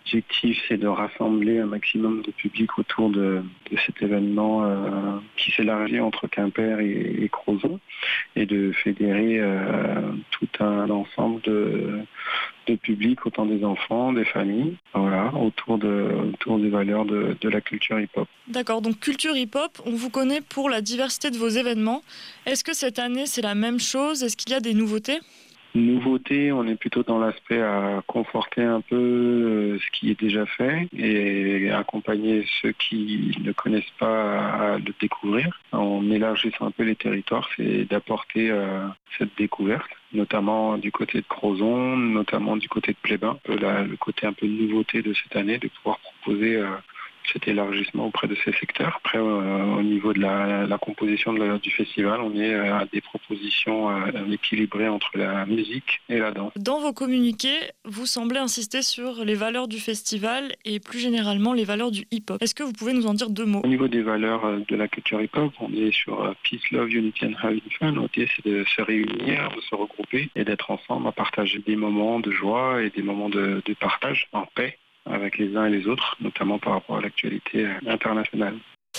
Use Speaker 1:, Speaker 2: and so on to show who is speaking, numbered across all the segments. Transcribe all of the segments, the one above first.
Speaker 1: L'objectif, c'est de rassembler un maximum de public autour de cet événement qui s'élargit entre Quimper et Crozon et de fédérer tout un ensemble de public, autant des enfants, des familles, voilà, autour des valeurs de la culture hip-hop.
Speaker 2: D'accord, donc culture hip-hop, on vous connaît pour la diversité de vos événements. Est-ce que cette année, c'est la même chose? Est-ce qu'il y a des nouveautés?
Speaker 1: Nouveauté, on est plutôt dans l'aspect à conforter un peu ce qui est déjà fait et accompagner ceux qui ne connaissent pas à le découvrir. En élargissant un peu les territoires, c'est d'apporter cette découverte, notamment du côté de Crozon, notamment du côté de Plébin, le côté un peu nouveauté de cette année, de pouvoir proposer cet élargissement auprès de ces secteurs. Après, au niveau de la composition du festival, on est à des propositions équilibrées entre la musique et la danse.
Speaker 2: Dans vos communiqués, vous semblez insister sur les valeurs du festival et plus généralement les valeurs du hip-hop. Est-ce que vous pouvez nous en dire 2 mots?
Speaker 1: Au niveau des valeurs de la culture hip-hop, on est sur Peace, Love, Unity and Having Fun. L'idée, c'est de se réunir, de se regrouper et d'être ensemble à partager des moments de joie et des moments de partage en paix avec les uns et les autres, notamment par rapport à l'actualité internationale.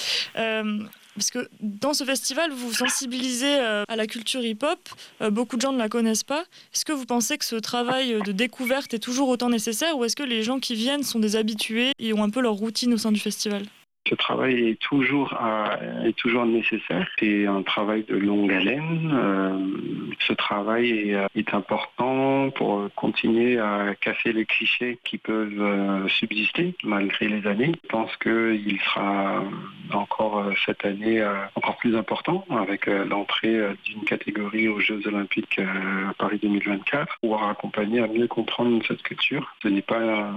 Speaker 2: Parce que dans ce festival, vous vous sensibilisez à la culture hip-hop. Beaucoup de gens ne la connaissent pas. Est-ce que vous pensez que ce travail de découverte est toujours autant nécessaire ou est-ce que les gens qui viennent sont des habitués et ont un peu leur routine au sein du festival?
Speaker 1: Ce travail est toujours nécessaire. C'est un travail de longue haleine. Ce travail est important pour continuer à casser les clichés qui peuvent subsister malgré les années. Je pense qu'il sera encore cette année encore plus important avec l'entrée d'une catégorie aux Jeux Olympiques à Paris 2024 pour accompagner à mieux comprendre cette culture. Ce n'est pas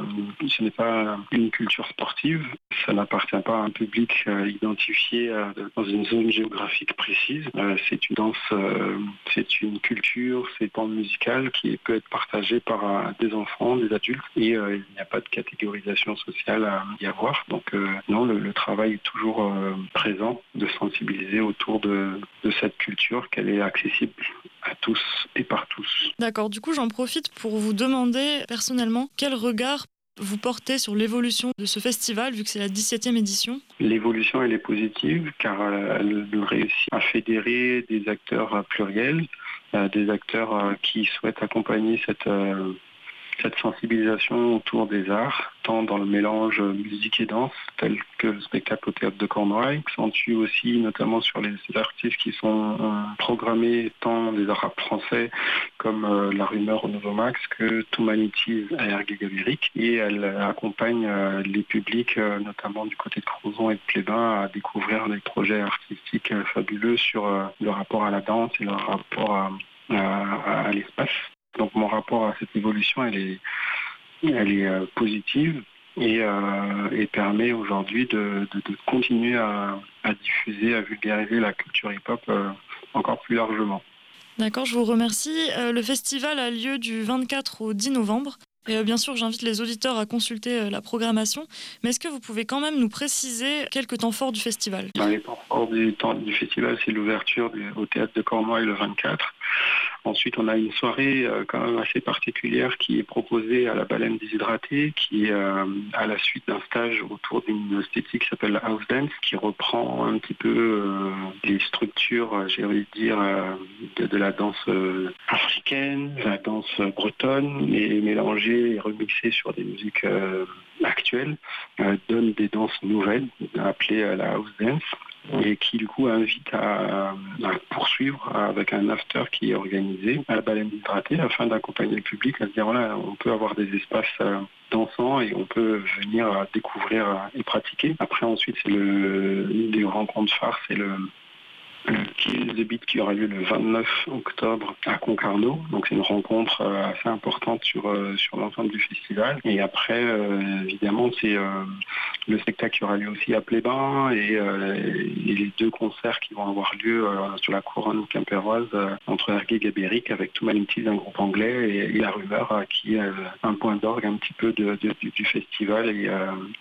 Speaker 1: une culture sportive. Ça n'appartient pas à un public identifié dans une zone géographique précise. C'est une danse, c'est une culture, c'est un pan musical qui peut être partagé par des enfants, des adultes et il n'y a pas de catégorisation sociale à y avoir. Donc non, le travail est toujours présent de sensibiliser autour de cette culture, qu'elle est accessible à tous et par tous.
Speaker 2: D'accord, du coup j'en profite pour vous demander personnellement quel regard vous portez sur l'évolution de ce festival, vu que c'est la 17e édition?
Speaker 1: L'évolution, elle est positive, car elle réussit à fédérer des acteurs pluriels, des acteurs qui souhaitent accompagner cette sensibilisation autour des arts, tant dans le mélange musique et danse, tel que le spectacle au Théâtre de Cornouailles, accentue aussi notamment sur les artistes qui sont programmés tant des arts français comme La Rumeur au Nouveau Max que Toumanities à Ergué Gabiric. Et elle accompagne les publics, notamment du côté de Crozon et de Plébin, à découvrir des projets artistiques fabuleux sur le rapport à la danse et le rapport à l'espace. Donc mon rapport à cette évolution, elle est positive et permet aujourd'hui de continuer à diffuser, à vulgariser la culture hip-hop encore plus largement.
Speaker 2: D'accord, je vous remercie. Le festival a lieu du 24 au 10 novembre. Et bien sûr, j'invite les auditeurs à consulter la programmation. Mais est-ce que vous pouvez quand même nous préciser quelques temps forts du festival?
Speaker 1: Les temps forts du festival, c'est l'ouverture au Théâtre de Cornouailles le 24. Ensuite, on a une soirée quand même assez particulière qui est proposée à la Baleine Déshydratée, qui est à la suite d'un stage autour d'une esthétique qui s'appelle House Dance, qui reprend un petit peu les structures, j'ai envie de dire, de la danse africaine, la danse bretonne, et mélangée et remixée sur des musiques actuelles, donne des danses nouvelles, appelées la House Dance, et qui du coup invite à poursuivre avec un after qui est organisé à la Baleine Hydratée afin d'accompagner le public à se dire voilà, on peut avoir des espaces dansants et on peut venir découvrir et pratiquer. Après ensuite c'est une des rencontres phares, c'est le Kill the Beat qui aura lieu le 29 octobre à Concarneau. Donc c'est une rencontre assez importante sur l'ensemble du festival. Et après, évidemment, c'est le spectacle qui aura lieu aussi à Plébin et les 2 concerts qui vont avoir lieu sur la couronne quimpéroise entre Ergué et Gabéric avec Toumanities, un groupe anglais, et La Rumeur qui est un point d'orgue un petit peu du festival et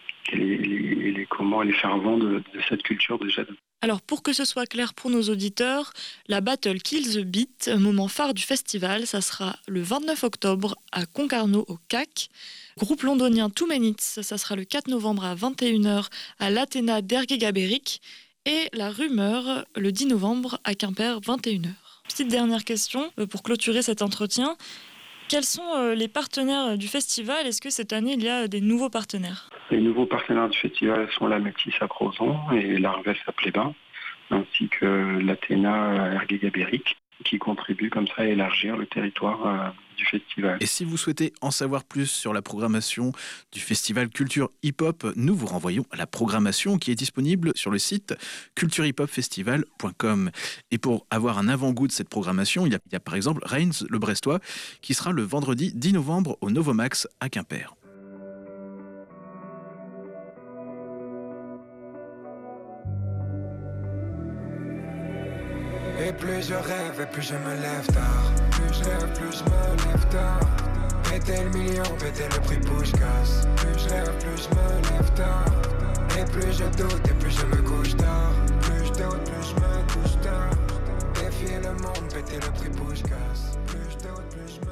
Speaker 1: les fervents de cette culture déjà.
Speaker 2: Alors, pour que ce soit clair pour nos auditeurs, la Battle Kill the Beat, moment phare du festival, ça sera le 29 octobre à Concarneau au CAC. Groupe londonien Two Minutes, ça sera le 4 novembre à 21h à l'Athéna d'Ergué-Gabéric. Et La Rumeur, le 10 novembre à Quimper, 21h. Petite dernière question pour clôturer cet entretien. Quels sont les partenaires du festival? Est-ce que cette année, il y a des nouveaux partenaires?
Speaker 1: Les nouveaux partenaires du festival sont la Métis à Crozon et l'Arves à Plébain, ainsi que l'Athéna Ergué-Gabéric, qui contribuent comme ça à élargir le territoire du festival.
Speaker 3: Et si vous souhaitez en savoir plus sur la programmation du festival Culture Hip Hop, nous vous renvoyons à la programmation qui est disponible sur le site culturehiphopfestival.com. Et pour avoir un avant-goût de cette programmation, il y a par exemple Reigns le Brestois qui sera le vendredi 10 novembre au Novomax à Quimper.
Speaker 4: Et plus je rêve et plus je me lève tard. Plus je rêve, plus je me lève tard. Péter le million, péter le prix push casse. Plus je rêve, plus je me lève tard. Et plus je doute et plus je me couche tard. Plus je doute, plus je me couche tard. Défier le monde, péter le prix push casse. Plus je doute, plus je me